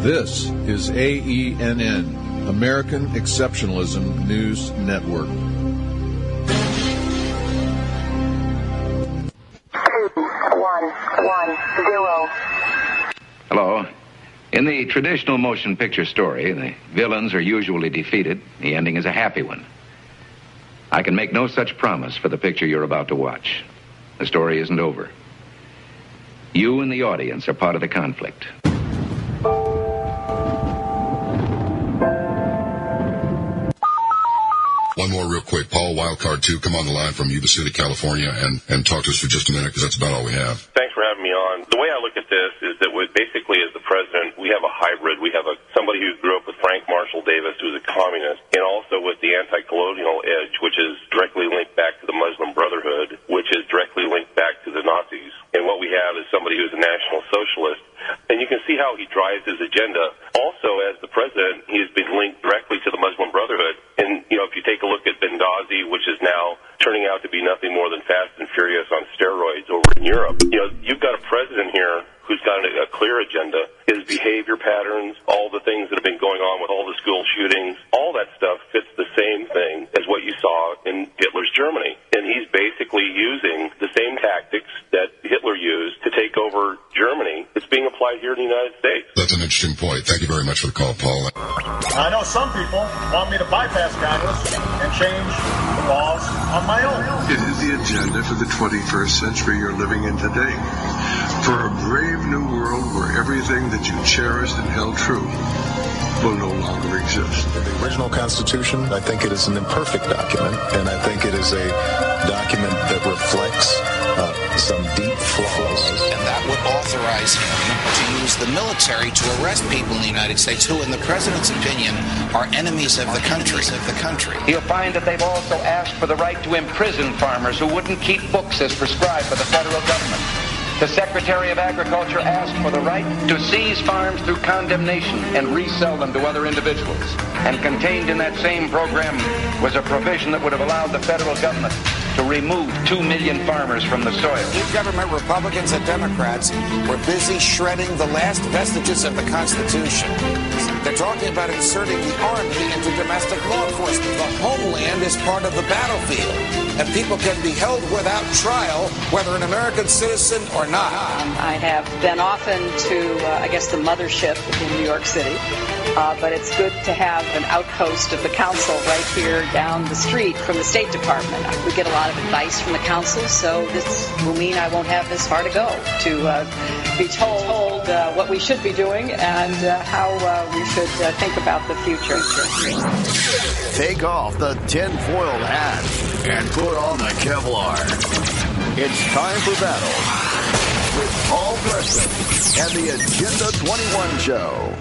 This is AENN, American Exceptionalism News Network. 2110. Hello. In the traditional motion picture story, the villains are usually defeated. The ending is a happy one. I can make no such promise for the picture you're about to watch. The story isn't over. You and the audience are part of the conflict. One more real quick. Paul, Wildcard 2, come on the line from Yuba City, California, and talk to us for just a minute, because that's about all we have. Thanks for having me on. The way I look at this is that basically as the president, we have a hybrid. We have somebody who grew up with Frank Marshall Davis, who's a communist, and also with the anti-colonial edge, which is directly linked back to the Muslim Brotherhood, which is directly linked back to the Nazis. And what we have is somebody who's a national socialist. And you can see how he drives his agenda. Also, as the president, he has been linked directly to the Muslim Brotherhood. And, if you take a look at Benghazi, which is now turning out to be nothing more than Fast and Furious on steroids over in Europe, you've got a president here who's got a clear agenda. His behavior patterns, all the things that have been going on with all the school shootings, all that stuff fits the same thing as what you saw in Hitler's Germany. And he's basically using the same tactics that Hitler used to take over Germany. It's being applied here in the United States. That's an interesting point. Thank you very much for the call, Paul. I know some people want me to bypass Congress and change the laws on my own. It is the agenda for the 21st century you're living in today. For a brave new world where everything that you cherished and held true will no longer exist. The original Constitution, I think it is an imperfect document, and I think it is a document that reflects some deep flaws. And that would authorize him to use the military to arrest people in the United States who, in the president's opinion, are enemies of the country. You'll find that they've also asked for the right to imprison farmers who wouldn't keep books as prescribed by the federal government. The Secretary of Agriculture asked for the right to seize farms through condemnation and resell them to other individuals. And contained in that same program was a provision that would have allowed the federal government to remove 2 million farmers from the soil. New government Republicans and Democrats were busy shredding the last vestiges of the Constitution. They're talking about inserting the Army into domestic law enforcement. The homeland is part of the battlefield, and people can be held without trial, whether an American citizen or not. I have been often to, the mothership in New York City, but it's good to have an outpost of the council right here down the street from the State Department. We get a lot of advice from the council, so this will mean I won't have this far to go to be told what we should be doing and how we should think about the future. Take off the tinfoil hat and put on the Kevlar. It's time for battle with Paul Preston and the Agenda 21 Show.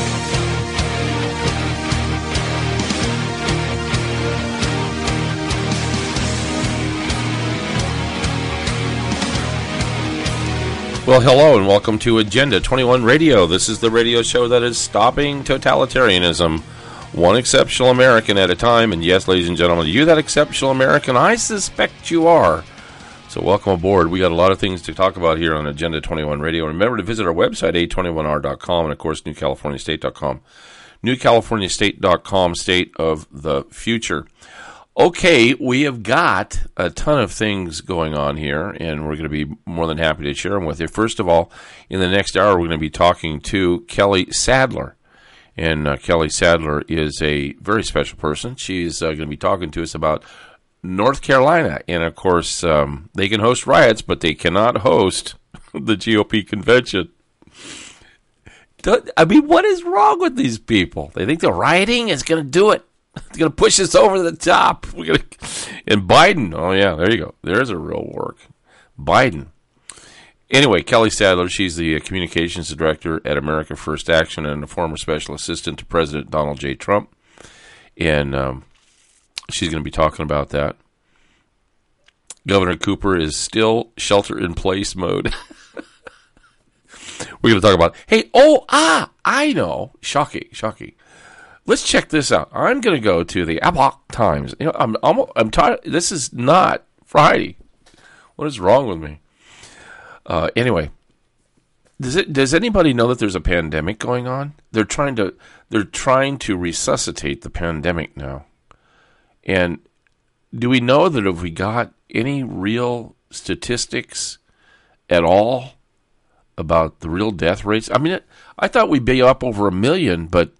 Well, hello and welcome to Agenda 21 Radio. This is the radio show that is stopping totalitarianism, one exceptional American at a time. And yes, ladies and gentlemen, you're that exceptional American. I suspect you are. So welcome aboard. We got a lot of things to talk about here on Agenda 21 Radio. Remember to visit our website, a21r.com, and of course, newcaliforniastate.com. newcaliforniastate.com, state of the future. Okay, we have got a ton of things going on here, and we're going to be more than happy to share them with you. First of all, in the next hour, we're going to be talking to Kelly Sadler. And Kelly Sadler is a very special person. She's going to be talking to us about North Carolina. And, of course, they can host riots, but they cannot host the GOP convention. I mean, what is wrong with these people? They think the rioting is going to do it. It's going to push us over the top. And Biden, oh yeah, there you go. There's a real work. Biden. Anyway, Kelly Sadler, she's the communications director at America First Action and a former special assistant to President Donald J. Trump. And she's going to be talking about that. Governor Cooper is still shelter-in-place mode. We're going to talk about, I know. Shocking. Let's check this out. I'm going to go to the Epoch Times. I'm tired. This is not Friday. What is wrong with me? Anyway, Does anybody know that there's a pandemic going on? They're trying to resuscitate the pandemic now. And do we know that if we got any real statistics at all about the real death rates? I mean, I thought we'd be up over 1 million, but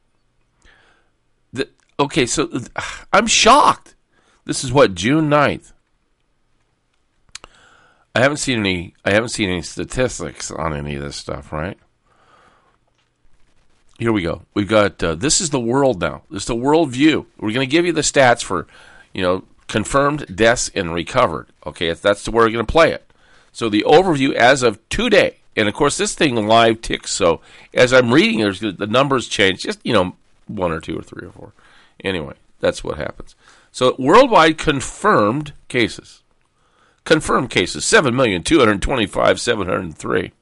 okay, so I'm shocked. This is what, June 9th. I haven't seen any statistics on any of this stuff, right? Here we go. We've got this is the world now. This is the world view. We're going to give you the stats for, confirmed deaths and recovered. Okay, that's where we're going to play it. So the overview as of today, and of course this thing live ticks. So as I'm reading, the numbers change. Just 1 or 2 or 3 or 4. Anyway, that's what happens. So worldwide confirmed cases. Confirmed cases, 7,225,703.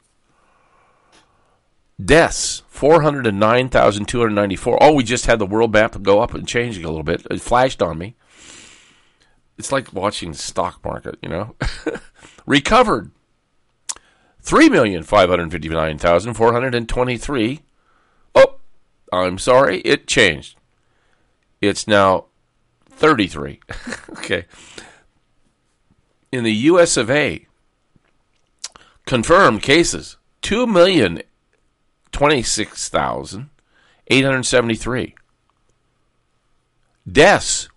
Deaths, 409,294. Oh, we just had the world map go up and change a little bit. It flashed on me. It's like watching the stock market, Recovered, 3,559,423. Oh, I'm sorry, it changed. It's now 33. Okay. In the U.S. of A., confirmed cases, 2,026,873. Deaths,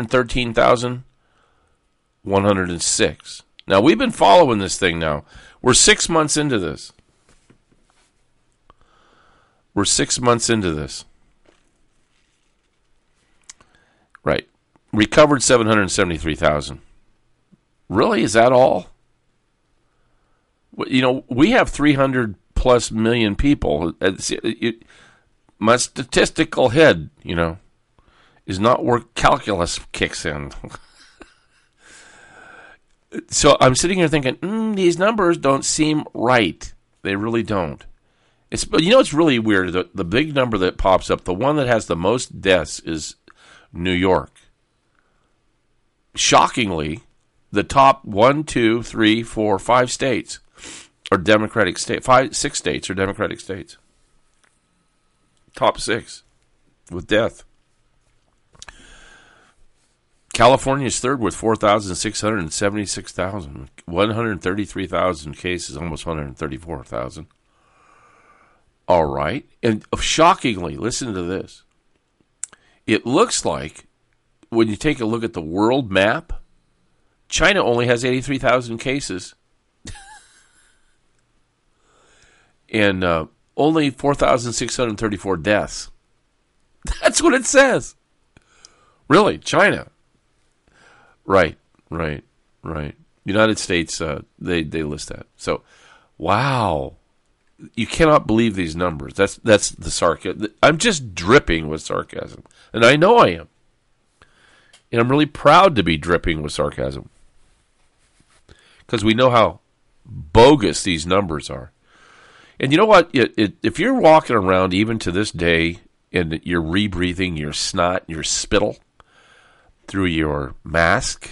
113,106. Now, we've been following this thing now. We're 6 months into this. Right. Recovered 773,000. Really? Is that all? We have 300 plus million people. My statistical head, is not where calculus kicks in. So I'm sitting here thinking, these numbers don't seem right. They really don't. It's really weird. The big number that pops up, the one that has the most deaths is New York. Shockingly, the top 1, 2, 3, 4, 5 states are Democratic states. 6 states are Democratic states. Top 6 with death. California is third with 4,676,000. 133,000 cases, almost 134,000. All right. And shockingly, listen to this. It looks like when you take a look at the world map, China only has 83,000 cases and only 4,634 deaths. That's what it says. Really, China. Right. United States, they list that. So, wow. You cannot believe these numbers. That's the sarcasm. I'm just dripping with sarcasm. And I know I am. And I'm really proud to be dripping with sarcasm. Because we know how bogus these numbers are. And you know what? If you're walking around even to this day and you're rebreathing your snot, your spittle through your mask,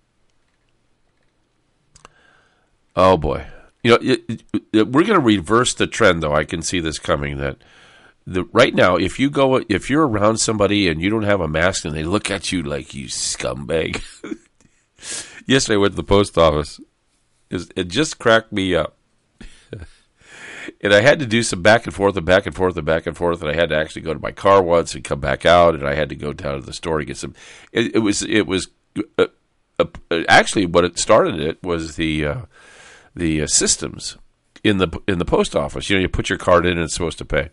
oh boy. We're going to reverse the trend, though. I can see this coming. That right now, if you're around somebody and you don't have a mask and they look at you like you scumbag. Yesterday I went to the post office. It just cracked me up. And I had to do some back and forth, and I had to actually go to my car once and come back out, and I had to go down to the store to get some. It was actually what it started. It was the systems in the post office. You put your card in and it's supposed to pay.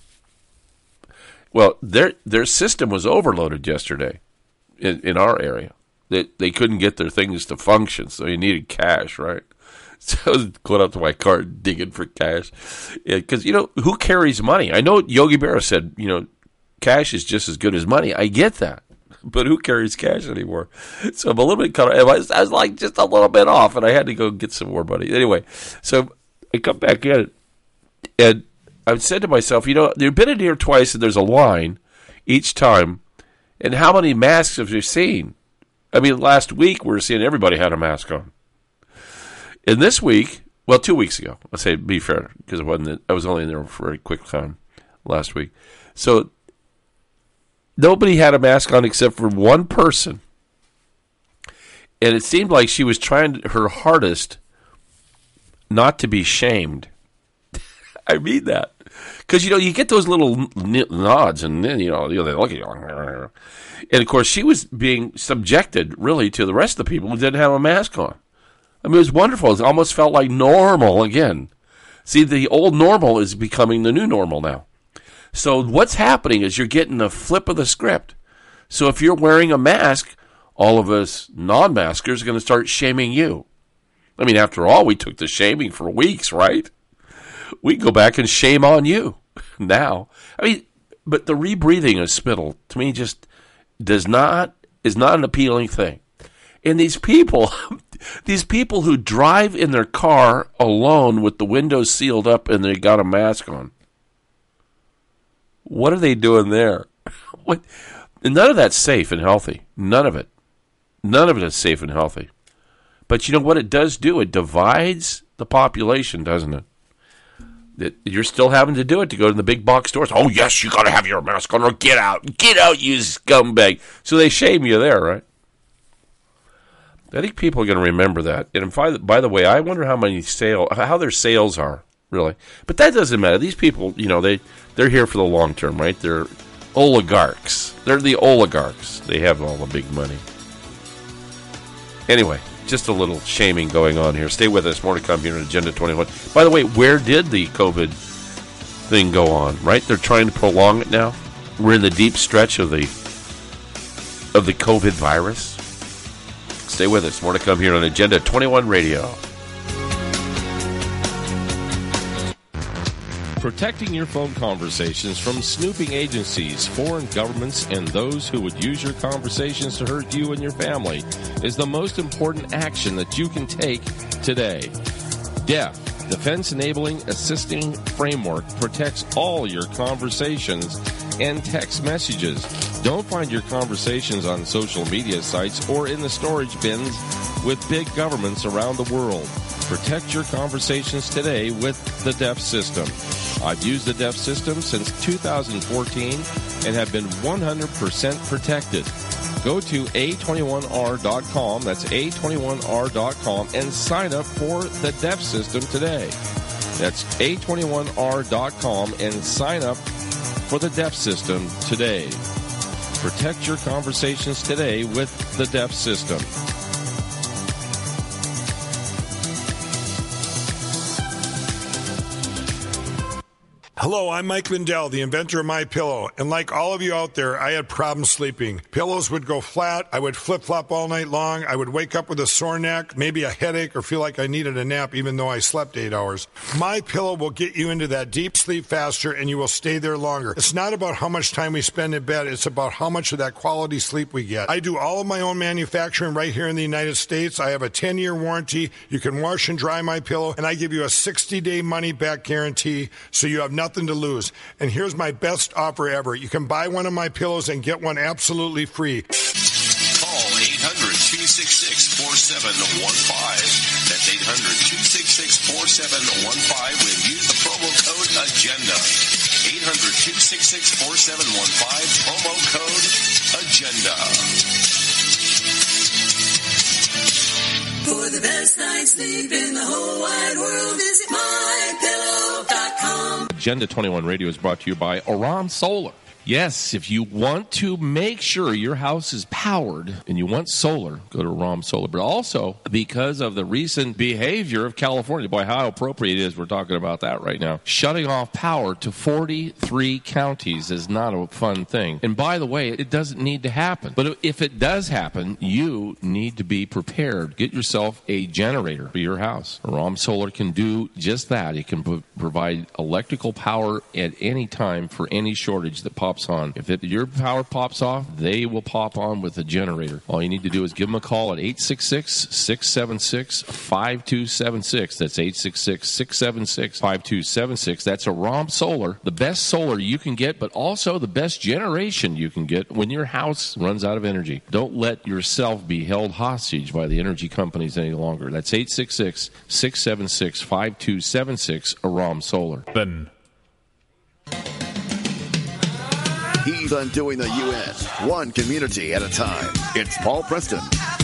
Well, their system was overloaded yesterday in our area. They couldn't get their things to function, so you needed cash, right? So I was going up to my car digging for cash. Because, who carries money? I know Yogi Berra said, cash is just as good as money. I get that. But who carries cash anymore? So I'm a little bit cut off. I was like just a little bit off, and I had to go get some more money. Anyway, so I come back in, and I said to myself, you've been in here twice, and there's a line each time. And how many masks have you seen? I mean, last week we were seeing everybody had a mask on. And this week, Well, 2 weeks ago. Let's say, be fair, because I was only in there for a quick time last week. So nobody had a mask on except for one person. And it seemed like she was trying her hardest not to be shamed. I mean that. Because, you get those little nods, and then, they look at you. And, of course, she was being subjected, really, to the rest of the people who didn't have a mask on. I mean, it was wonderful. It almost felt like normal again. See, the old normal is becoming the new normal now. So what's happening is you're getting a flip of the script. So if you're wearing a mask, all of us non-maskers are going to start shaming you. I mean, after all, we took the shaming for weeks, right? We go back and shame on you now. I mean, but the rebreathing of spittle, to me, just is not an appealing thing. And these people who drive in their car alone with the windows sealed up and they got a mask on, what are they doing there? What? And none of that's safe and healthy. None of it. None of it is safe and healthy. But you know what it does do? It divides the population, doesn't it? You're still having to do it to go to the big box stores. Oh, yes, you got to have your mask on or get out. Get out, you scumbag. So they shame you there, right? I think people are going to remember that. And by the way, I wonder how their sales are, really. But that doesn't matter. These people, they're here for the long term, right? They're oligarchs. They're the oligarchs. They have all the big money. Anyway, just a little shaming going on here. Stay with us. More to come here on Agenda 21. By the way, where did the COVID thing go on, right? They're trying to prolong it now. We're in the deep stretch of the COVID virus. Stay with us. More to come here on Agenda 21 Radio. Protecting your phone conversations from snooping agencies, foreign governments, and those who would use your conversations to hurt you and your family is the most important action that you can take today. DEF, Defense Enabling Assisting Framework, protects all your conversations and text messages. Don't find your conversations on social media sites or in the storage bins with big governments around the world. Protect your conversations today with the DEF system. I've used the DEF system since 2014 and have been 100% protected. Go to A21R.com, that's A21R.com, and sign up for the DEF system today. That's A21R.com and sign up for the DEF system today. Protect your conversations today with the DEF system. Hello, I'm Mike Lindell, the inventor of MyPillow, and like all of you out there, I had problems sleeping. Pillows would go flat, I would flip-flop all night long, I would wake up with a sore neck, maybe a headache, or feel like I needed a nap even though I slept 8 hours. MyPillow will get you into that deep sleep faster and you will stay there longer. It's not about how much time we spend in bed, it's about how much of that quality sleep we get. I do all of my own manufacturing right here in the United States. I have a 10-year warranty. You can wash and dry MyPillow, and I give you a 60-day money-back guarantee, so you have nothing to lose. And here's my best offer ever. You can buy one of my pillows and get one absolutely free. Call 800-266-4715. That's 800-266-4715 when use the promo code AGENDA. 800-266-4715, promo code AGENDA. For the best night's sleep in the whole wide world, visit MyPillow.com. Agenda 21 Radio is brought to you by Aram Solar. Yes, if you want to make sure your house is powered and you want solar, go to Aram Solar. But also, because of the recent behavior of California, boy, how appropriate it is we're talking about that right now. Shutting off power to 43 counties is not a fun thing. And by the way, it doesn't need to happen. But if it does happen, you need to be prepared. Get yourself a generator for your house. Aram Solar can do just that. It can provide electrical power at any time for any shortage that pops pops on. If your power pops off, they will pop on with a generator. All you need to do is give them a call at 866-676-5276. That's 866-676-5276. That's Aram Solar, the best solar you can get, but also the best generation you can get when your house runs out of energy. Don't let yourself be held hostage by the energy companies any longer. That's 866-676-5276, Aram Solar. He's undoing the U.S. one community at a time. It's Paul Preston.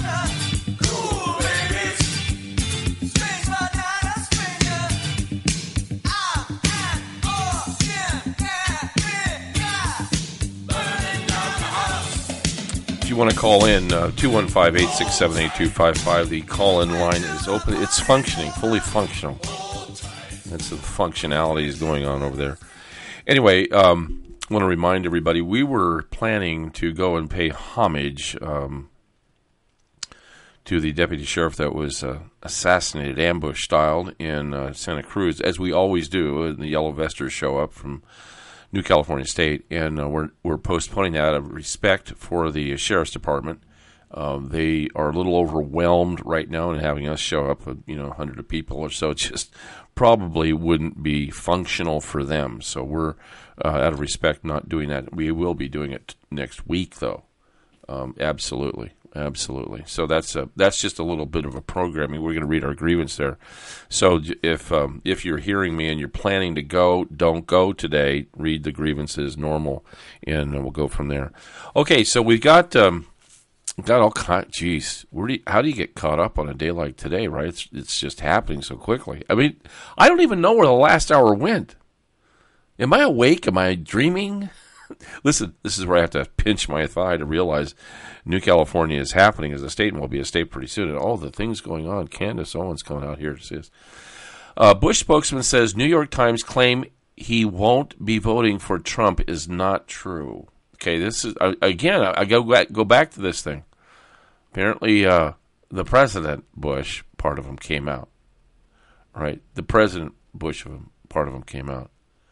If you want to call in, 215-867-8255. The call-in line is open. It's functioning, fully functional. That's the functionalities going on over there. Anyway, I want to remind everybody, we were planning to go and pay homage to the deputy sheriff that was assassinated, ambush-styled in Santa Cruz, as we always do. The Yellow Vesters show up from New California State, and we're postponing that out of respect for the sheriff's department. They are a little overwhelmed right now in having us show up with 100 of people or so. It just probably wouldn't be functional for them. So we're out of respect not doing that. We will be doing it next week, though. Absolutely. So that's just a little bit of a programming. We're going to read our grievance there. So if you're hearing me and you're planning to go, don't go today. Read the grievances normal, and we'll go from there. Okay, so we've got all kind. Geez, how do you get caught up on a day like today? Right? It's just happening so quickly. I mean, I don't even know where the last hour went. Am I awake? Am I dreaming? Listen, this is where I have to pinch my thigh to realize New California is happening as a state and will be a state pretty soon. And all the things going on. Candace Owens coming out here to see us. Bush spokesman says New York Times claim he won't be voting for Trump is not true. Okay, this is again. I go back to this thing. Apparently, the President Bush part of him came out. Right, the President Bush part of him came out.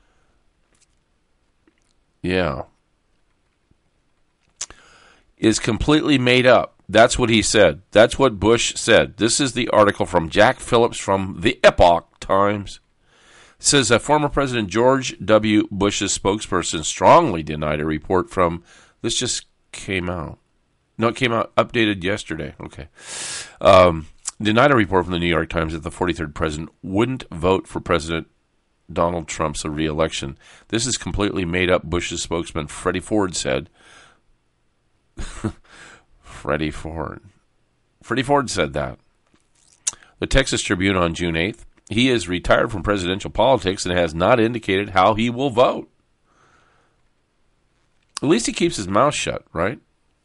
Yeah, is completely made up. That's what he said. That's what Bush said. This is the article from Jack Phillips from the Epoch Times. It says that former President George W. Bush's spokesperson strongly denied a report from, this just came out. No, it came out updated yesterday. Okay. Denied a report from the New York Times that the 43rd president wouldn't vote for President Donald Trump's re-election. This is completely made up, Bush's spokesman Freddie Ford said. Freddie Ford said that. The Texas Tribune on June 8th. He is retired from presidential politics and has not indicated how he will vote. At least he keeps his mouth shut, right?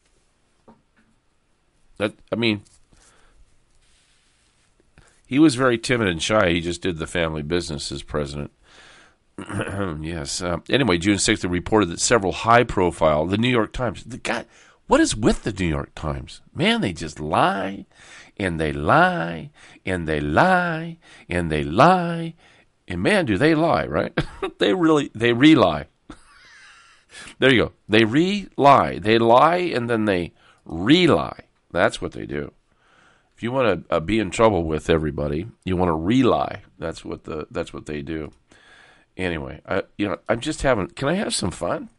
He was very timid and shy. He just did the family business as president. Yes. Anyway, June 6th, it reported that several high-profile, the New York Times. What is with the New York Times? Man, they just lie, and they lie, and they lie, and they lie. And man, do they lie, right? They re-lie. There you go. They re-lie. They lie, and then they re-lie. That's what they do. If you want to be in trouble with everybody, you want to re-lie. That's what they do. Anyway, I'm just having. Can I have some fun?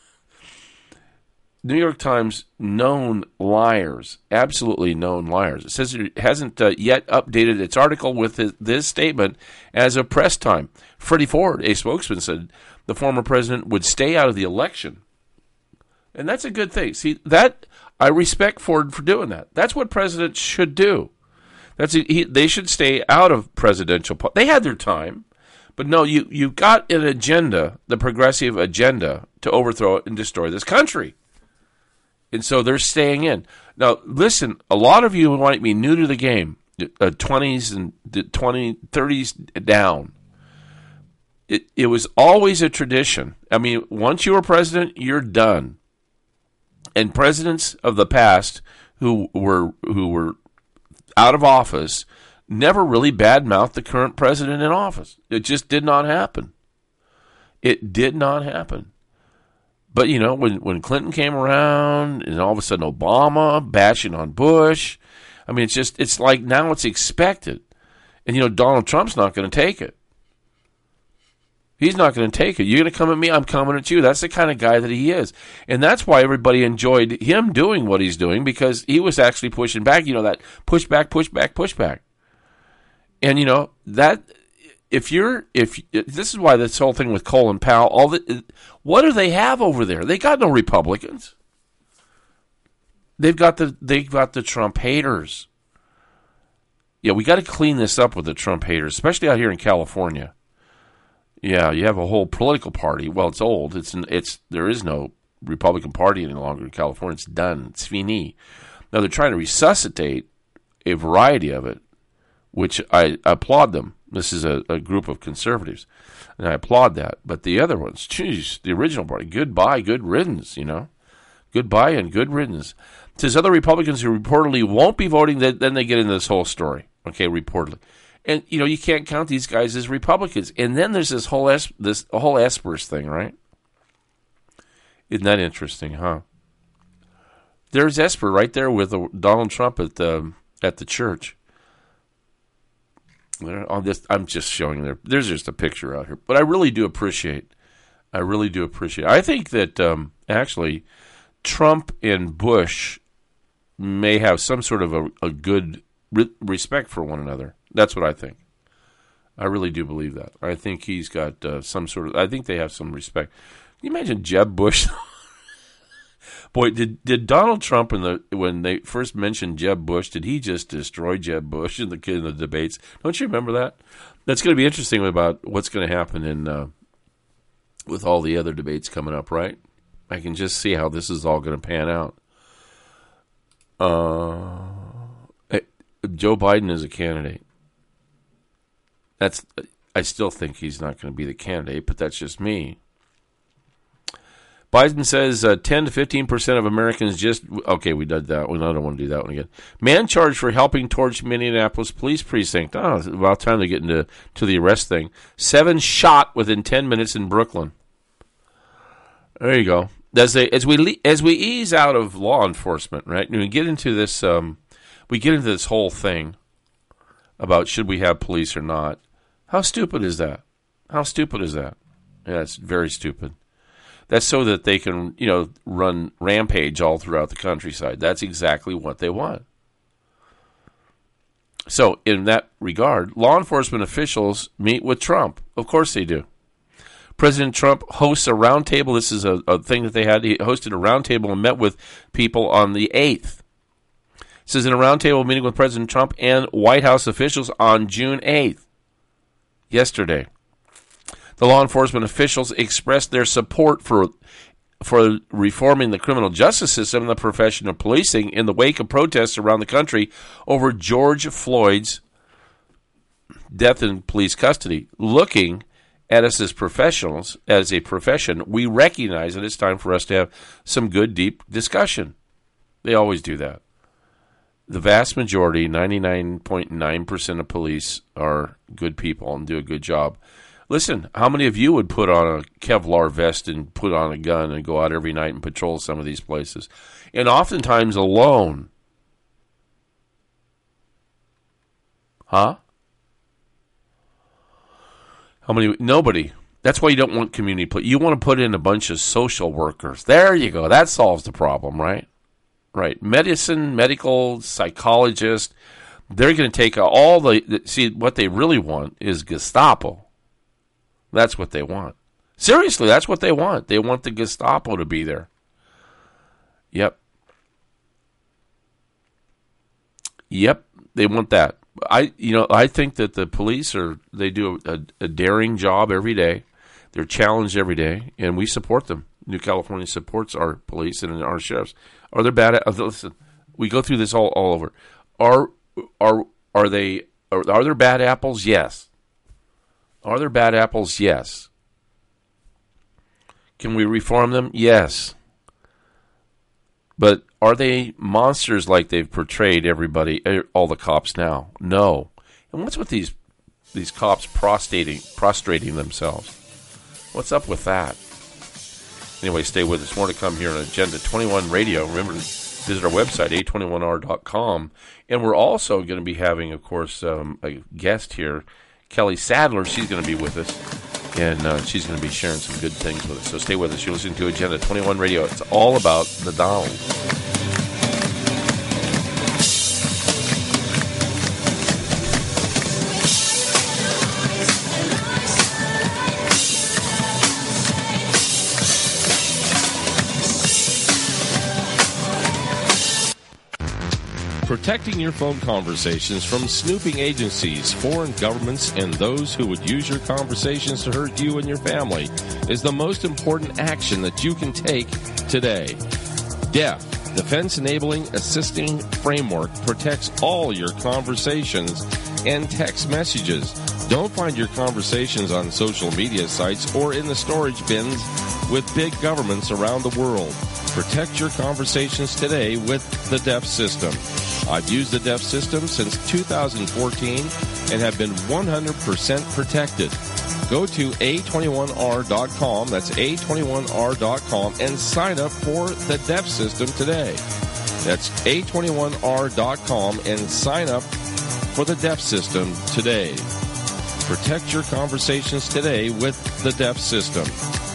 New York Times, known liars, absolutely known liars. It says it hasn't yet updated its article with this statement as of press time. Freddie Ford, a spokesman, said the former president would stay out of the election. And that's a good thing. See, that I respect Ford for doing that. That's what presidents should do. They should stay out of presidential. They had their time. But no, you've got an agenda, the progressive agenda, to overthrow it and destroy this country. And so they're staying in. Now, listen, a lot of you might be new to the game, 20s and 30s down. It was always a tradition. I mean, once you were president, you're done. And presidents of the past who were out of office never really badmouthed the current president in office. It just did not happen. It did not happen. But, you know, when Clinton came around and all of a sudden Obama bashing on Bush, I mean, it's like now it's expected. And, you know, Donald Trump's not going to take it. He's not going to take it. You're going to come at me, I'm coming at you. That's the kind of guy that he is. And that's why everybody enjoyed him doing what he's doing, because he was actually pushing back, you know, that push back. And, you know, that if this is why this whole thing with Colin Powell, what do they have over there? They got no Republicans. They've got the Trump haters. Yeah, we got to clean this up with the Trump haters, especially out here in California. Yeah, you have a whole political party. Well, it's old. There is no Republican Party any longer in California. It's done. It's fini. Now they're trying to resuscitate a variety of it, which I applaud them. This is a group of conservatives, and I applaud that. But the other ones, geez, the original party, goodbye, good riddance, you know. Goodbye and good riddance. It says other Republicans who reportedly won't be voting, then they get into this whole story. Okay, reportedly. And, you know, you can't count these guys as Republicans. And then there's this whole Espers thing, right? Isn't that interesting, huh? There's Esper right there with Donald Trump at the church. I'm just showing there. There's just a picture out here. But I really do appreciate. I think that actually Trump and Bush may have some sort of a good respect for one another. That's what I think. I really do believe that. I think he's got some sort of... I think they have some respect. Can you imagine Jeb Bush? Boy, did Donald Trump, when they first mentioned Jeb Bush, did he just destroy Jeb Bush in the debates? Don't you remember that? That's going to be interesting about what's going to happen with all the other debates coming up, right? I can just see how this is all going to pan out. Joe Biden is a candidate. I still think he's not going to be the candidate, but that's just me. Biden says 10 to 15% of Americans okay, we did that one. I don't want to do that one again. Man charged for helping torch Minneapolis police precinct. Oh, it's about time to get into the arrest thing. 7 shot within 10 minutes in Brooklyn. There you go. As we ease out of law enforcement, right? And we get into this whole thing about should we have police or not. How stupid is that? Yeah, it's very stupid. That's so that they can, you know, run rampage all throughout the countryside. That's exactly what they want. So, in that regard, law enforcement officials meet with Trump. Of course they do. President Trump hosts a roundtable. This is a thing that they had. He hosted a roundtable and met with people on the 8th. It says in a roundtable meeting with President Trump and White House officials on June 8th, yesterday, the law enforcement officials expressed their support for reforming the criminal justice system and the profession of policing in the wake of protests around the country over George Floyd's death in police custody. Looking at us as professionals, as a profession, we recognize that it's time for us to have some good, deep discussion. They always do that. The vast majority, 99.9% of police are good people and do a good job. Listen, how many of you would put on a Kevlar vest and put on a gun and go out every night and patrol some of these places? And oftentimes alone. Huh? How many? Nobody. That's why you don't want community police. You want to put in a bunch of social workers. There you go. That solves the problem, right? Right. Medicine, medical, psychologist. They're going to take all see, what they really want is Gestapo. That's what they want. Seriously, that's what they want. They want the Gestapo to be there. Yep. They want that. I think that the police they do a daring job every day. They're challenged every day, and we support them. New California supports our police and our sheriffs. Are there bad? Listen, we go through this all over. Are there bad apples? Yes. Are there bad apples? Yes. Can we reform them? Yes. But are they monsters like they've portrayed everybody, all the cops now? No. And what's with these cops prostrating themselves? What's up with that? Anyway, stay with us. More to come here on Agenda 21 Radio. Remember to visit our website, a21r.com. And we're also going to be having, of course, a guest here, Kelly Sadler. She's going to be with us, and she's going to be sharing some good things with us. So stay with us. You're listening to Agenda 21 Radio. It's all about the Donald. Protecting your phone conversations from snooping agencies, foreign governments, and those who would use your conversations to hurt you and your family is the most important action that you can take today. DEF, Defense Enabling Assisting Framework, protects all your conversations and text messages. Don't find your conversations on social media sites or in the storage bins with big governments around the world. Protect your conversations today with the DEF system. I've used the DEF system since 2014 and have been 100% protected. Go to a21r.com, that's a21r.com, and sign up for the DEF system today. That's a21r.com and sign up for the DEF system today. Protect your conversations today with the DEF system.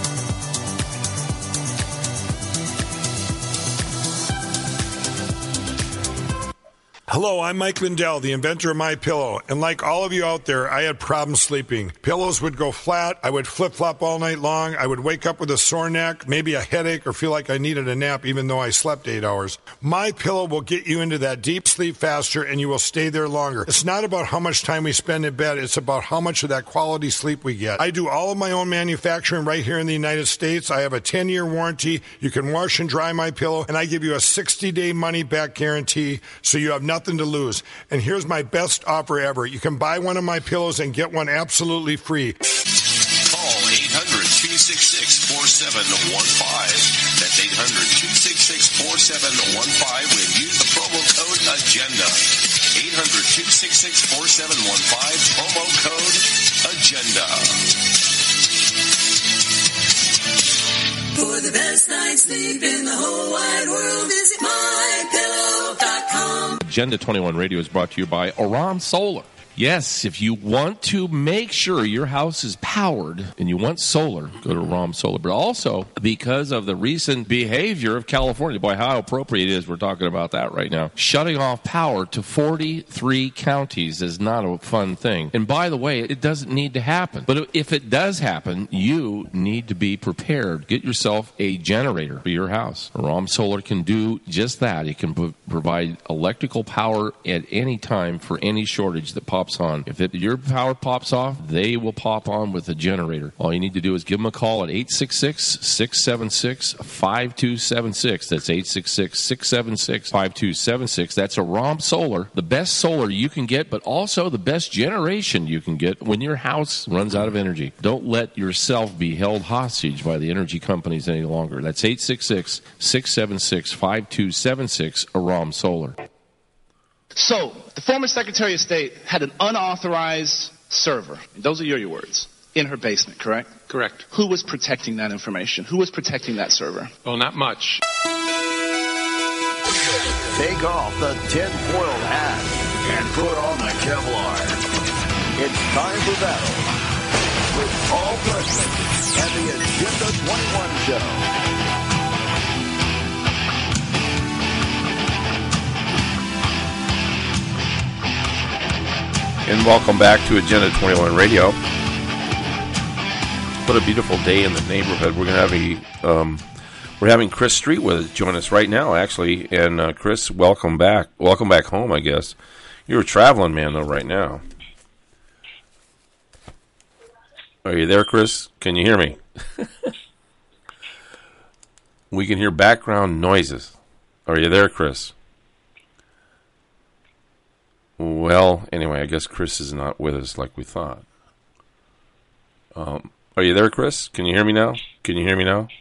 Hello, I'm Mike Lindell, the inventor of MyPillow, and like all of you out there, I had problems sleeping. Pillows would go flat, I would flip-flop all night long, I would wake up with a sore neck, maybe a headache, or feel like I needed a nap even though I slept 8 hours. MyPillow will get you into that deep sleep faster and you will stay there longer. It's not about how much time we spend in bed, it's about how much of that quality sleep we get. I do all of my own manufacturing right here in the United States. I have a 10-year warranty. You can wash and dry MyPillow, and I give you a 60-day money-back guarantee, so you have nothing to lose. And here's my best offer ever. You can buy one of my pillows and get one absolutely free. Call 800-266-4715. That's 800-266-4715 when you use the promo code AGENDA. 800-266-4715, promo code AGENDA. For the best night's sleep in the whole wide world, visit MyPillow.com. Agenda 21 Radio is brought to you by Aram Solar. Yes, if you want to make sure your house is powered and you want solar, go to Aram Solar. But also, because of the recent behavior of California, boy, how appropriate it is we're talking about that right now. Shutting off power to 43 counties is not a fun thing. And by the way, it doesn't need to happen. But if it does happen, you need to be prepared. Get yourself a generator for your house. Aram Solar can do just that. It can provide electrical power at any time for any shortage that pops on. If your power pops off, they will pop on with a generator. All you need to do is give them a call at 866-676-5276. That's 866-676-5276. That's Aram Solar, the best solar you can get, but also the best generation you can get when your house runs out of energy. Don't let yourself be held hostage by the energy companies any longer. That's 866-676-5276, Aram Solar. So, the former Secretary of State had an unauthorized server, those are your words, in her basement, correct? Correct. Who was protecting that information? Who was protecting that server? Well, not much. Take off the tin-foil hat and put on the Kevlar. It's time for battle with Paul Preston and the Agenda 21 Show. And welcome back to Agenda 21 Radio. What a beautiful day in the neighborhood. We're going to have we're having Chris Street with us, join us right now, actually. And Chris, welcome back. Welcome back home, I guess. You're a traveling man, though, right now. Are you there, Chris? Can you hear me? We can hear background noises. Are you there, Chris? Well, anyway, I guess Chris is not with us like we thought. Are you there, Chris? Can you hear me now? Can you hear me now?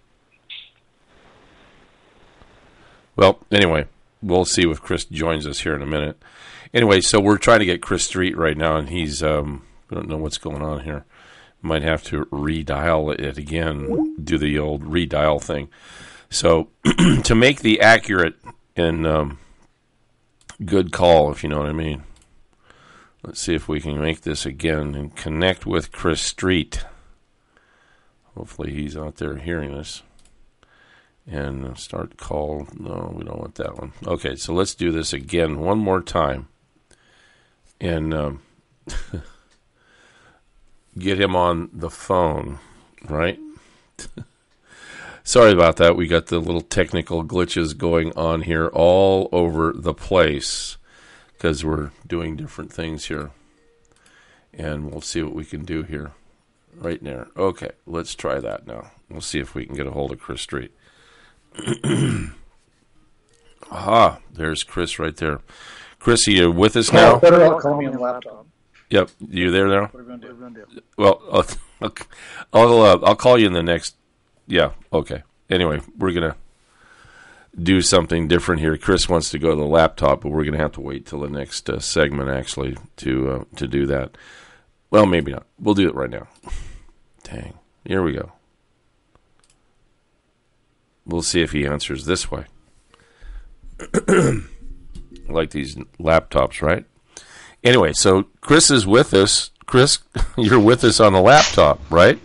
Well, anyway, we'll see if Chris joins us here in a minute. Anyway, so we're trying to get Chris Street right now, and he's, I don't know what's going on here. Might have to redial it again, do the old redial thing. So to make the accurate and good call, if you know what I mean. Let's see if we can make this again and connect with Chris Street. Hopefully he's out there hearing us. And start call. No, we don't want that one. Okay, so let's do this again one more time. And get him on the phone, right? Sorry about that. We got the little technical glitches going on here all over the place because we're doing different things here. And we'll see what we can do here. Right there. Okay, let's try that now. We'll see if we can get a hold of Chris Street. Aha, there's Chris right there. Chris, are you with us now? Better call me on the laptop. Yep, you there now? What are we going to do? Well, I'll call you in the next. Yeah, okay. Anyway, we're gonna do something different here. Chris wants to go to the laptop, but we're gonna have to wait till the next segment actually to do that. Well, maybe not. We'll do it right now. Dang, here we go. We'll see if he answers this way. Like these laptops, right? Anyway, so Chris is with us. Chris, you're with us on the laptop, right?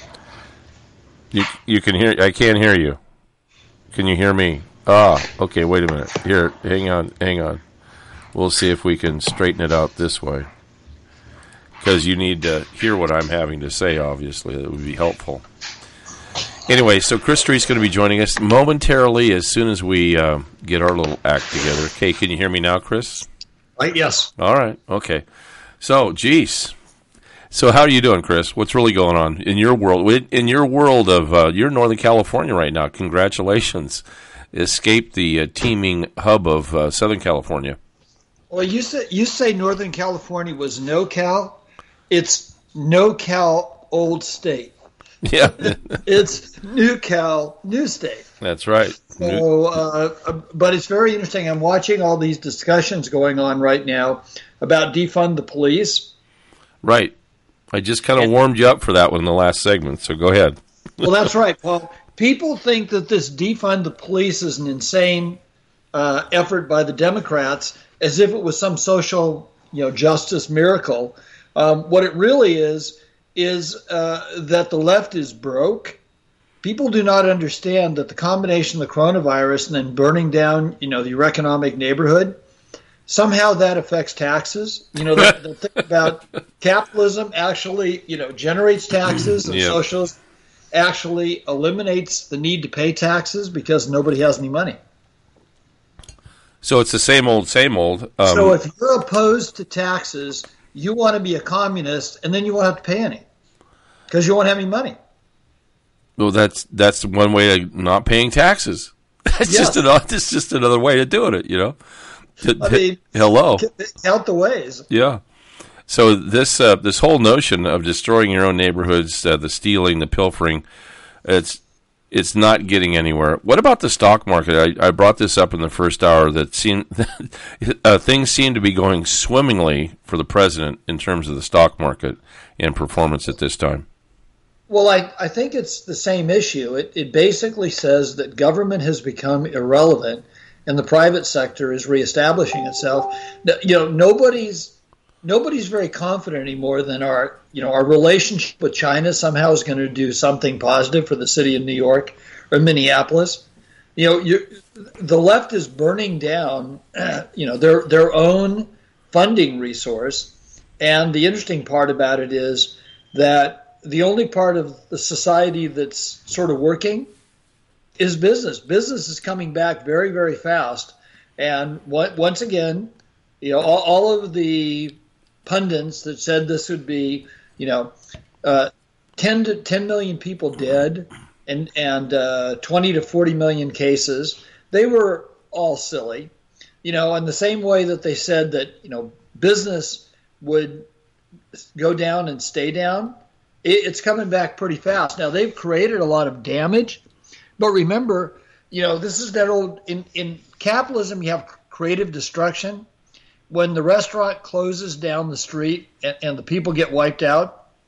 You can hear. I can't hear you. Can you hear me? Okay. Wait a minute. Here, hang on. We'll see if we can straighten it out this way. Because you need to hear what I'm having to say, obviously. That would be helpful. Anyway, so Chris Street's going to be joining us momentarily as soon as we get our little act together. Okay, can you hear me now, Chris? Yes. All right, okay. So, geez. So how are you doing, Chris? What's really going on in your world? In your world of, you're in Northern California right now. Congratulations. Escaped the teeming hub of Southern California. Well, you say Northern California was no-cal. It's no-cal old state. Yeah. It's new cal, new state. That's right. So, but it's very interesting. I'm watching all these discussions going on right now about defund the police. Right. I just kind of warmed you up for that one in the last segment, so go ahead. Well, that's right. Well, people think that this defund the police is an insane effort by the Democrats, as if it was some social, justice miracle. What it really is that the left is broke. People do not understand that the combination of the coronavirus and then burning down, your economic neighborhood, somehow that affects taxes. The thing about capitalism actually, generates taxes, and socialism actually eliminates the need to pay taxes because nobody has any money. So it's the same old, same old. So if you're opposed to taxes, you want to be a communist, and then you won't have to pay any because you won't have any money. Well, that's one way of not paying taxes. That's just another way of doing it, Hello. Count the ways. Yeah. So this whole notion of destroying your own neighborhoods, the stealing, the pilfering, it's not getting anywhere. What about the stock market? I brought this up in the first hour that things seem to be going swimmingly for the president in terms of the stock market and performance at this time. Well, I think it's the same issue. It basically says that government has become irrelevant and the private sector is reestablishing itself. Nobody's very confident anymore that our relationship with China somehow is going to do something positive for the city of New York or Minneapolis. The left is burning down, their own funding resource. And the interesting part about it is that the only part of the society that's sort of working is business. Business is coming back very, very fast. And once again, all of the pundits that said this would be, 10 million people dead and 20 to 40 million cases, they were all silly. In the same way that they said that, business would go down and stay down, it's coming back pretty fast. Now, they've created a lot of damage, but remember, this is that old, in capitalism, you have creative destruction. When the restaurant closes down the street and the people get wiped out,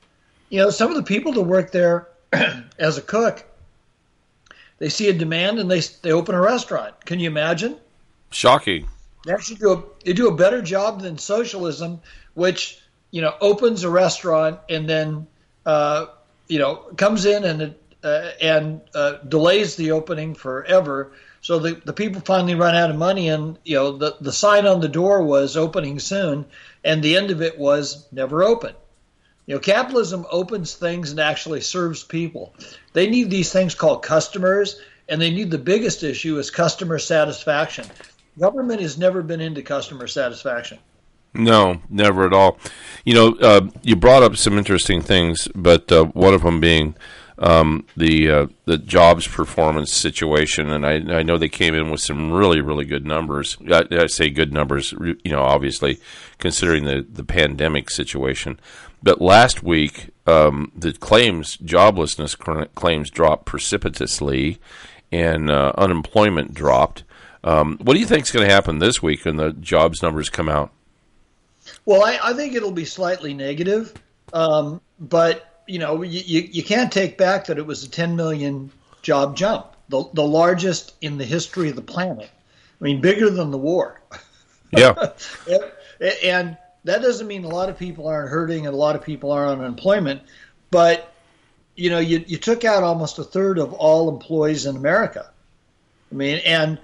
some of the people that work there as a cook, they see a demand and they open a restaurant. Can you imagine? Shocking. They actually do a better job than socialism, which opens a restaurant and then comes in and delays the opening forever. So the people finally run out of money, and the sign on the door was opening soon, and the end of it was never open. Capitalism opens things and actually serves people. They need these things called customers, and they need the biggest issue is customer satisfaction. Government has never been into customer satisfaction. No, never at all. You brought up some interesting things, but one of them being the jobs performance situation, and I know they came in with some really, really good numbers. I say good numbers, obviously, considering the pandemic situation. But last week, the joblessness claims dropped precipitously, and unemployment dropped. What do you think is going to happen this week when the jobs numbers come out? Well, I think it'll be slightly negative, but you can't take back that it was a 10 million job jump, the largest in the history of the planet. I mean, bigger than the war. Yeah. And that doesn't mean a lot of people aren't hurting and a lot of people are on unemployment, but you took out almost a third of all employees in America. I mean, and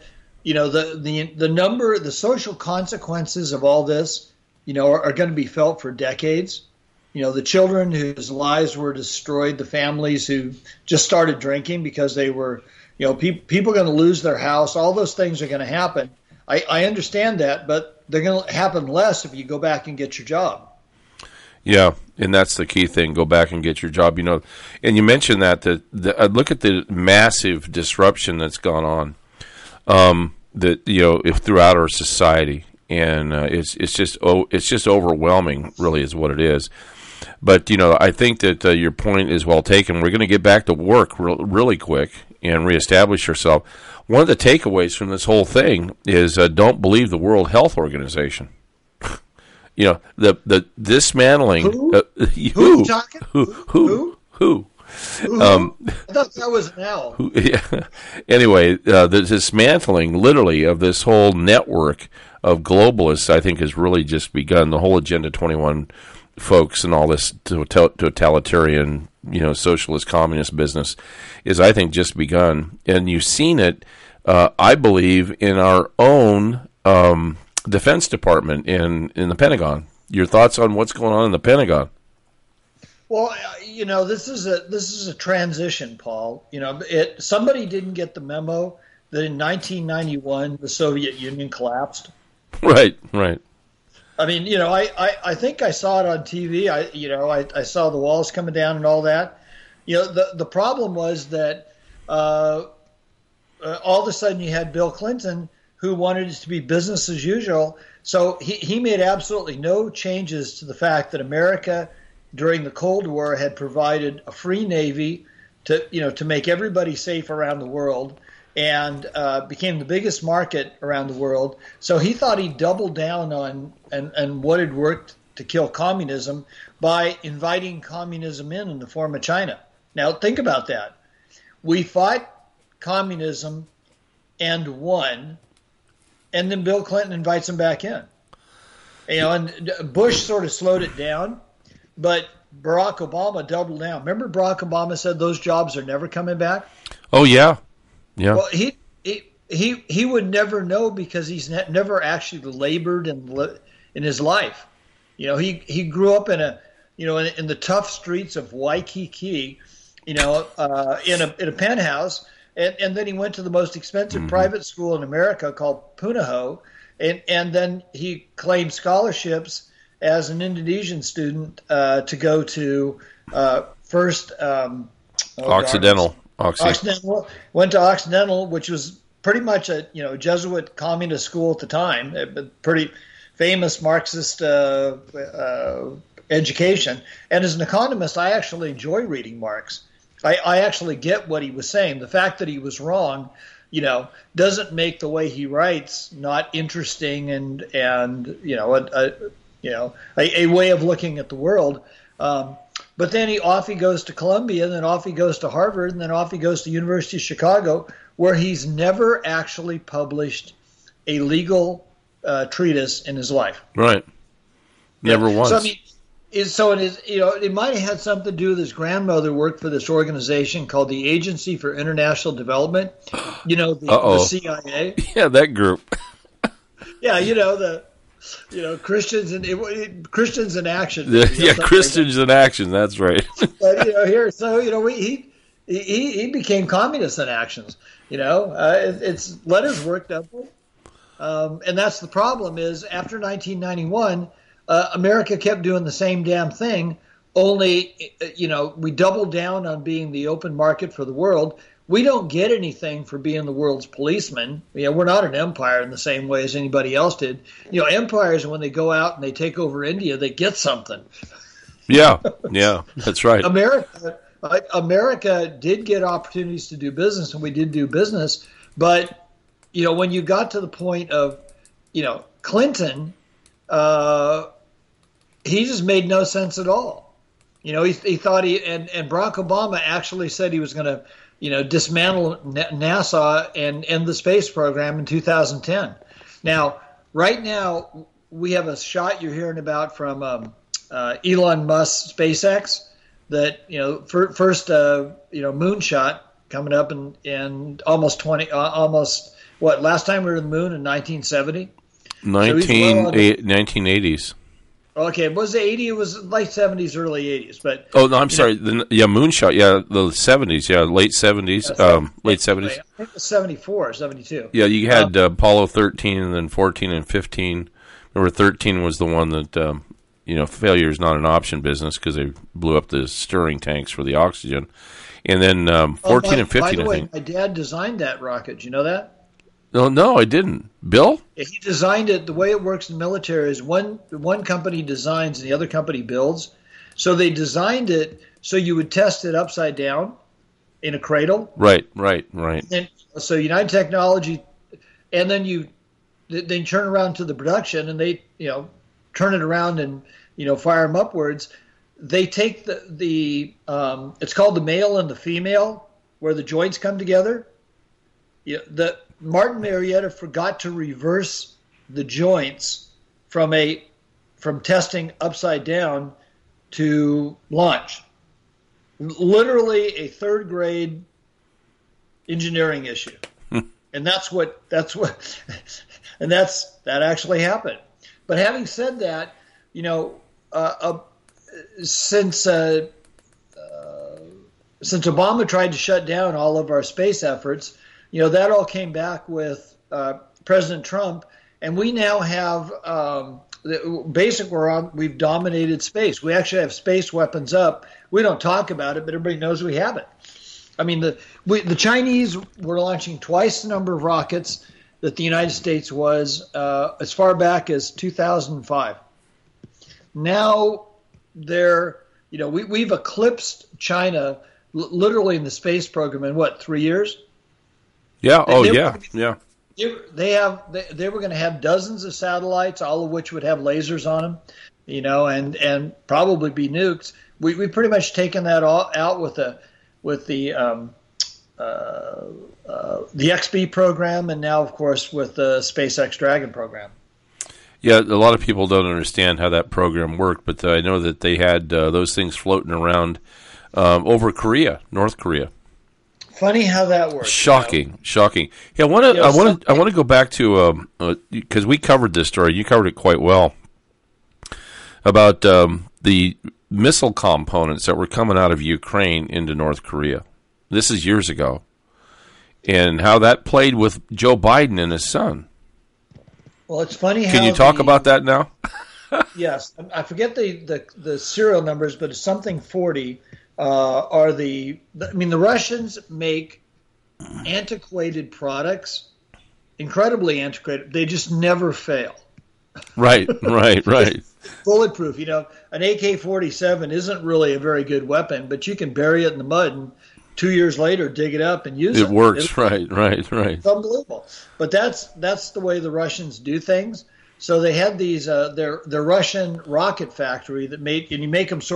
the social consequences of all this, are going to be felt for decades. The children whose lives were destroyed, the families who just started drinking because they were, people are going to lose their house. All those things are going to happen. I understand that, but they're going to happen less if you go back and get your job. Yeah, and that's the key thing. Go back and get your job. And you mentioned that look at the massive disruption that's gone on. Throughout our society, and it's just overwhelming, really, is what it is. But I think that your point is well taken. We're going to get back to work really quick and reestablish ourselves. One of the takeaways from this whole thing is don't believe the World Health Organization. The dismantling. Who talking? Who? I thought that was an owl. Yeah. Anyway, the dismantling, literally, of this whole network of globalists, I think, has really just begun. The whole Agenda 21 folks and all this totalitarian, socialist, communist business is, I think, just begun. And you've seen it, I believe, in our own Defense Department in the Pentagon. Your thoughts on what's going on in the Pentagon? Well, this is a transition, Paul. Somebody didn't get the memo that in 1991 the Soviet Union collapsed. Right. I mean, I think I saw it on TV. I saw the walls coming down and all that. The problem was that all of a sudden you had Bill Clinton, who wanted it to be business as usual. So he made absolutely no changes to the fact that America during the Cold War had provided a free Navy to make everybody safe around the world, and became the biggest market around the world. So he thought he'd double down on and what had worked to kill communism by inviting communism in the form of China. Now think about that. We fought communism and won, and then Bill Clinton invites him back in. And Bush sort of slowed it down. But Barack Obama doubled down. Remember, Barack Obama said those jobs are never coming back? Oh, yeah. Well, he would never know because he's never actually labored in his life. He grew up in in the tough streets of Waikiki, in a penthouse, and then he went to the most expensive private school in America called Punahou, and then he claimed scholarships as an Indonesian student to go to first Occidental. Occidental. Went to Occidental, which was pretty much a Jesuit communist school at the time, a pretty famous Marxist education. And as an economist, I actually enjoy reading Marx. I actually get what he was saying. The fact that he was wrong, doesn't make the way he writes not interesting and a way of looking at the world. But then he goes to Columbia, and then off he goes to Harvard, and then off he goes to University of Chicago, where he's never actually published a legal treatise in his life. Right. Never once. So I mean, it might have had something to do with his grandmother worked for this organization called the Agency for International Development. The CIA. Yeah, that group. Yeah, Christians in Action. Christians in Action. That's right. But he became Communists in Actions. It's letters worked up, and that's the problem. Is after 1991, America kept doing the same damn thing. Only, we doubled down on being the open market for the world. We don't get anything for being the world's policeman. We're not an empire in the same way as anybody else did. Empires, when they go out and they take over India, they get something. Yeah, that's right. America did get opportunities to do business, and we did do business. But, when you got to the point of, Clinton, he just made no sense at all. He thought and Barack Obama actually said he was going to, dismantle NASA and end the space program in 2010. Now, right now, we have a shot you're hearing about from Elon Musk SpaceX that, first, moonshot coming up in almost last time we were in the moon in 1970? 1980s. Okay, it was the 80s, it was late 70s, early 80s, but... Oh, no, I'm sorry, moonshot, the 70s, late 70s, late 70s. I think it was 74, 72. Yeah, you had Apollo 13 and then 14 and 15. Remember, 13 was the one that, failure is not an option business because they blew up the stirring tanks for the oxygen. And then 14 and 15, by the way, I think. My dad designed that rocket, do you know that? No, I didn't. Bill? He designed it. The way it works in the military is one company designs and the other company builds. So they designed it so you would test it upside down in a cradle. Right. And so United Technology, and then you turn around to the production and they turn it around and fire them upwards. They take the it's called the male and the female, where the joints come together. Martin Marietta forgot to reverse the joints from testing upside down to launch. Literally a third grade engineering issue. And that actually happened. But having said that, since Obama tried to shut down all of our space efforts, that all came back with President Trump, and we now have we've dominated space. We actually have space weapons up. We don't talk about it, but everybody knows we have it. I mean, the Chinese were launching twice the number of rockets that the United States was as far back as 2005. Now we've eclipsed China literally in the space program in 3 years? Yeah. They were going to have dozens of satellites, all of which would have lasers on them, and probably be nukes. We pretty much taken that all out with the XB program, and now, of course, with the SpaceX Dragon program. Yeah, a lot of people don't understand how that program worked, but I know that they had those things floating around over North Korea. Funny how that works. Shocking. Yeah, I want to go back to because we covered this story. You covered it quite well about the missile components that were coming out of Ukraine into North Korea. This is years ago, and how that played with Joe Biden and his son. Well, it's funny. Can you talk about that now? Yes, I forget the serial numbers, but it's something 40. The Russians make antiquated products, incredibly antiquated. They just never fail. Right. Bulletproof. An AK-47 isn't really a very good weapon, but you can bury it in the mud and 2 years later dig it up and use it. It works. Right. It's unbelievable. But that's the way the Russians do things. So they had these their Russian rocket factory that you make them sort of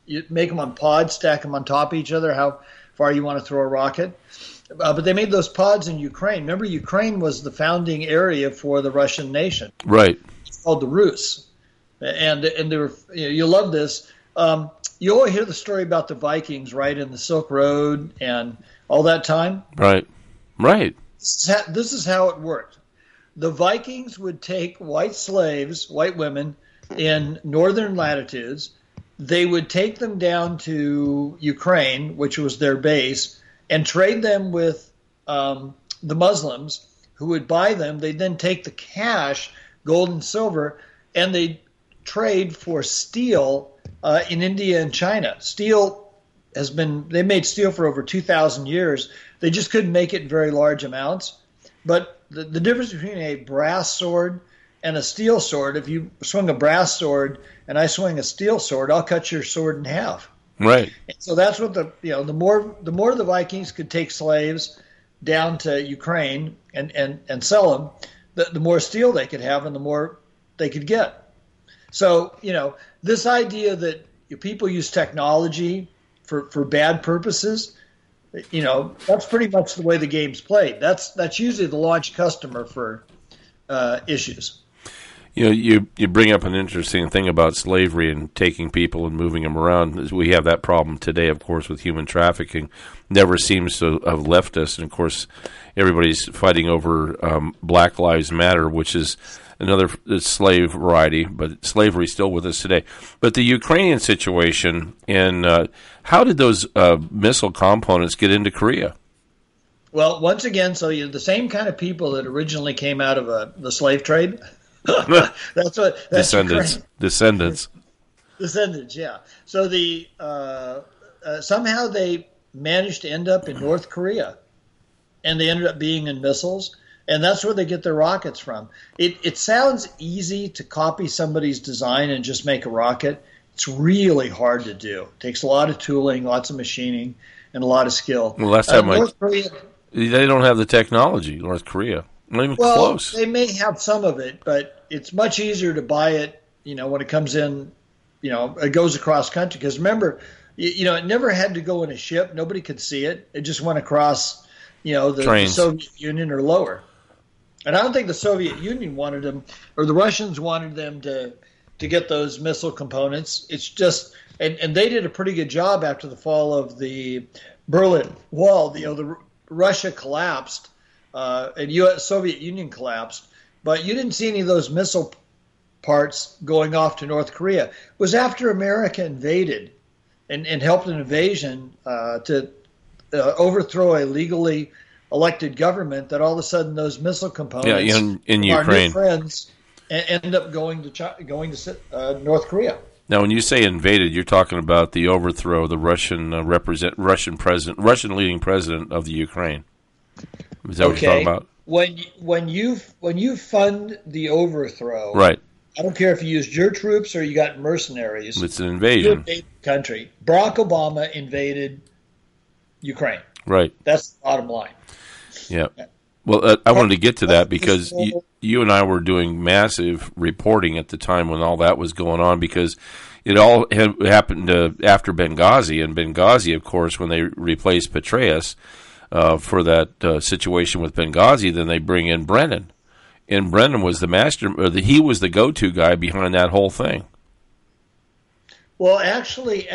you make them on pods, stack them on top of each other, how far you want to throw a rocket. But they made those pods in Ukraine. Remember, Ukraine was the founding area for the Russian nation. Right. It's called the Rus. And they were, you love this. You always hear the story about the Vikings, right, in the Silk Road and all that time. Right. Right. This is how it worked. The Vikings would take white slaves, white women, in northern latitudes. They would take them down to Ukraine, which was their base, and trade them with the Muslims who would buy them. They'd then take the cash, gold and silver, and they'd trade for steel in India and China. Steel they made steel for over 2,000 years. They just couldn't make it in very large amounts. But the difference between a brass sword and a steel sword, if you swing a brass sword and I swing a steel sword, I'll cut your sword in half. Right. And so that's what the more the Vikings could take slaves down to Ukraine and sell them, the more steel they could have and the more they could get. So, this idea that people use technology for bad purposes, that's pretty much the way the game's played. That's usually the launch customer for issues. You bring up an interesting thing about slavery and taking people and moving them around. We have that problem today, of course, with human trafficking. Never seems to have left us. And, of course, everybody's fighting over Black Lives Matter, which is another slave variety, but slavery is still with us today. But the Ukrainian situation, and how did those missile components get into Korea? Well, once again, so the same kind of people that originally came out of the slave trade. That's Descendants. Descendants, yeah. So somehow they managed to end up in North Korea, and they ended up being in missiles, and that's where they get their rockets from. It sounds easy to copy somebody's design and just make a rocket. It's really hard to do. It takes a lot of tooling, lots of machining, and a lot of skill. Well, last time North Korea, they don't have the technology, North Korea. Not even close. They may have some of it, but it's much easier to buy it, when it comes in, it goes across country. Because remember, it never had to go in a ship. Nobody could see it. It just went across, the Soviet Union or lower. And I don't think the Soviet Union wanted them, or the Russians wanted them to get those missile components. It's just, and they did a pretty good job after the fall of the Berlin Wall. The Russia collapsed. And Soviet Union collapsed, but you didn't see any of those missile parts going off to North Korea. It was after America invaded and helped an invasion to overthrow a legally elected government that all of a sudden those missile components in Ukraine, our new friends, end up going to North Korea. Now, when you say invaded, you're talking about the overthrow of the Russian leading president of the Ukraine. Is that what you're talking about? When you fund the overthrow, right? I don't care if you used your troops or you got mercenaries. It's an invasion. You invaded the country. Barack Obama invaded Ukraine. Right. That's the bottom line. Yeah. Well, I wanted to get to that because you and I were doing massive reporting at the time when all that was going on, because it all happened after Benghazi. And Benghazi, of course, when they replaced Petraeus for that situation with Benghazi, then they bring in Brennan. And Brennan was the master, he was the go-to guy behind that whole thing. Well, actually,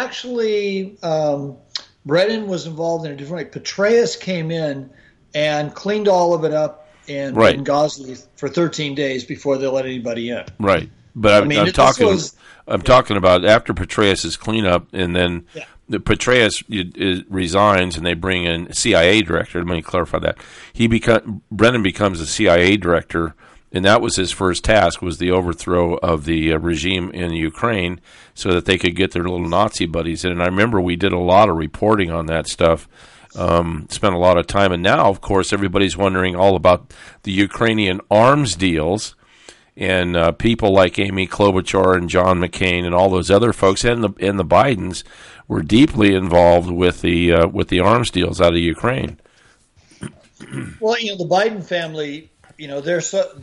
Brennan was involved in a different way. Petraeus came in and cleaned all of it up in Benghazi for 13 days before they let anybody in. Right. But I'm talking about after Petraeus' cleanup, and then Petraeus resigns, and they bring in CIA director. Let me clarify that. Brennan becomes the CIA director, and that was his first task, was the overthrow of the regime in Ukraine so that they could get their little Nazi buddies in. And I remember we did a lot of reporting on that stuff. Spent a lot of time, and now, of course, everybody's wondering all about the Ukrainian arms deals, and people like Amy Klobuchar and John McCain and all those other folks, and the Bidens were deeply involved with the arms deals out of Ukraine. Well, the Biden family,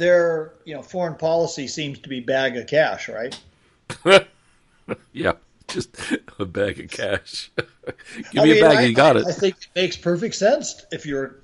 their foreign policy seems to be bag of cash, right? Yeah. Just a bag of cash. Give me a bag, you got it. I think it makes perfect sense if you're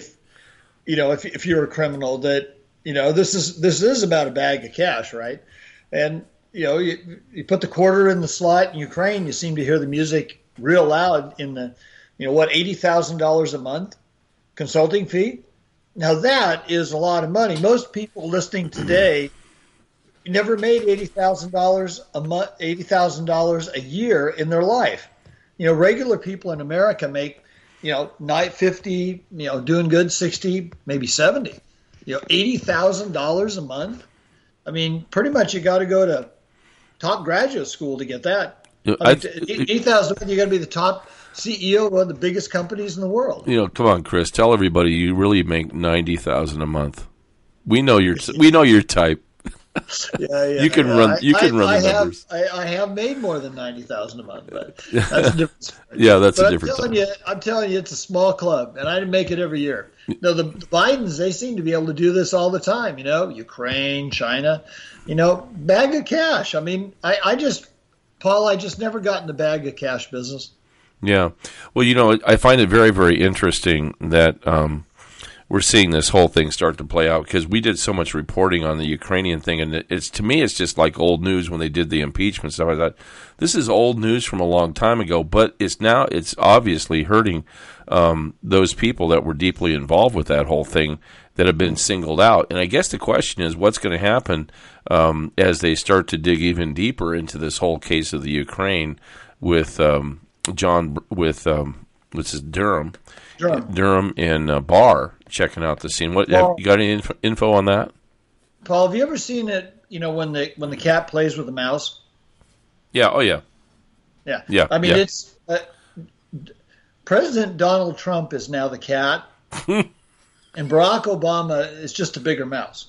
a criminal that this is about a bag of cash, right? And you put the quarter in the slot in Ukraine, you seem to hear the music real loud in the $80,000 a month consulting fee. Now that is a lot of money. Most people listening today never made $80,000 a month, $80,000 a year in their life. Regular people in America make, night 50, doing good 60, maybe 70. $80,000 a month. I mean, pretty much you got to go to top graduate school to get that. $80,000, you got to be the top CEO of one of the biggest companies in the world. Come on, Chris, tell everybody you really make $90,000 a month. We know your type. Yeah. You can run the numbers. I have made more than $90,000 a month, but that's a different story. Yeah, that's a different story. I'm telling you, it's a small club, and I didn't make it every year. No, the Bidens, they seem to be able to do this all the time. Ukraine, China, bag of cash. I mean, I just never got in the bag of cash business. Yeah. Well, I find it very, very interesting that we're seeing this whole thing start to play out because we did so much reporting on the Ukrainian thing, and to me, it's just like old news when they did the impeachment stuff. I thought, this is old news from a long time ago, but it's obviously hurting those people that were deeply involved with that whole thing that have been singled out. And I guess the question is, what's going to happen as they start to dig even deeper into this whole case of the Ukraine with Durham and Barr checking out the scene. You got any info on that? Paul, have you ever seen it? When the cat plays with the mouse. Yeah. Oh yeah. Yeah. I mean, it's President Donald Trump is now the cat, and Barack Obama is just a bigger mouse.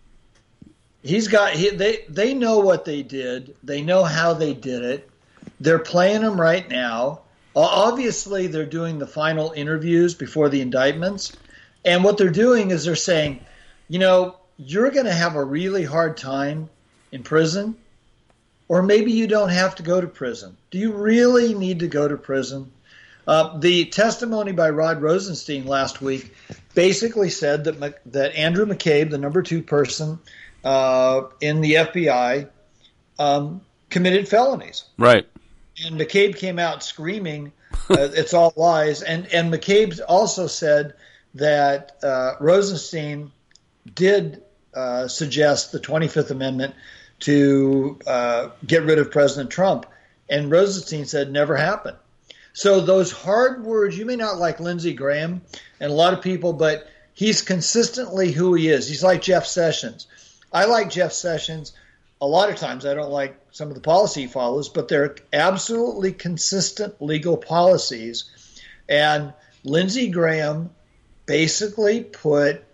They know what they did. They know how they did it. They're playing them right now. Obviously, they're doing the final interviews before the indictments. And what they're doing is they're saying, you're going to have a really hard time in prison, or maybe you don't have to go to prison. Do you really need to go to prison? The testimony by Rod Rosenstein last week basically said that Andrew McCabe, the number 2 person in the FBI, committed felonies. Right. And McCabe came out screaming, it's all lies. And McCabe also said that Rosenstein did suggest the 25th Amendment to get rid of President Trump. And Rosenstein said never happened. So those hard words, you may not like Lindsey Graham and a lot of people, but he's consistently who he is. He's like Jeff Sessions. I like Jeff Sessions. A lot of times I don't like some of the policy he follows, but they're absolutely consistent legal policies. And Lindsey Graham basically put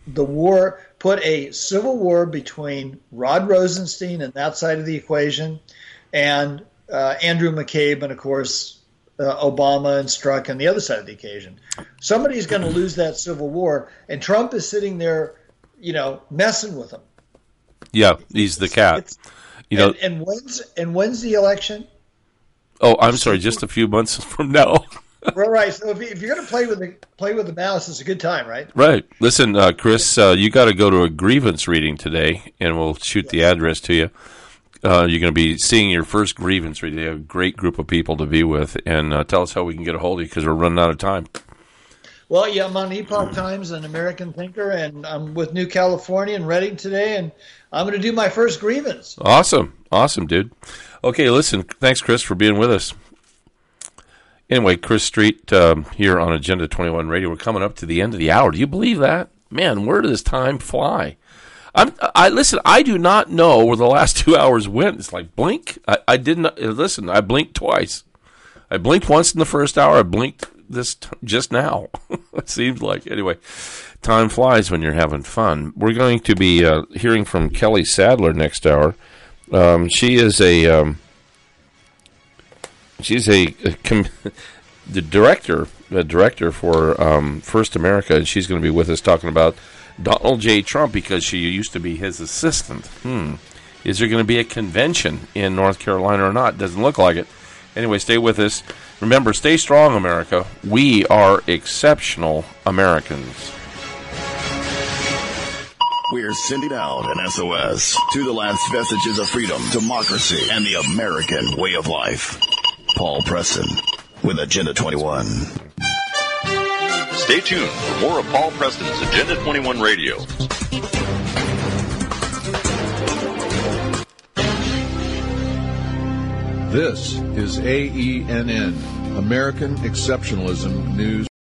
a civil war between Rod Rosenstein and that side of the equation and Andrew McCabe and, of course, Obama and Strzok on the other side of the occasion. Somebody's going to lose that civil war, and Trump is sitting there, messing with them. Yeah, he's the cat. And when's the election? Oh, I'm sorry, just a few months from now. Right. So if you're going to play with the mouse, it's a good time, right? Right. Listen, Chris, you got to go to a grievance reading today, and we'll shoot the address to you. You're going to be seeing your first grievance reading. A great group of people to be with, and tell us how we can get a hold of you because we're running out of time. Well, yeah, I'm on Epoch Times and American Thinker, and I'm with New California and Reading today, and I'm going to do my first grievance. Awesome, dude. Okay, listen, thanks, Chris, for being with us. Anyway, Chris Street here on Agenda 21 Radio. We're coming up to the end of the hour. Do you believe that? Man, where does time fly? Listen, I do not know where the last 2 hours went. It's like blink. I didn't listen. I blinked twice. I blinked once in the first hour. I blinked just now. It seems like. Anyway, time flies when you're having fun. We're going to be hearing from Kelly Sadler next hour. She is the director for First America, and she's going to be with us talking about Donald J. Trump because she used to be his assistant. Is there going to be a convention in North Carolina or not? Doesn't look like it. Anyway, stay with us. Remember, stay strong, America. We are exceptional Americans. We're sending out an SOS to the last vestiges of freedom, democracy, and the American way of life. Paul Preston with Agenda 21. Stay tuned for more of Paul Preston's Agenda 21 Radio. This is AENN, American Exceptionalism News.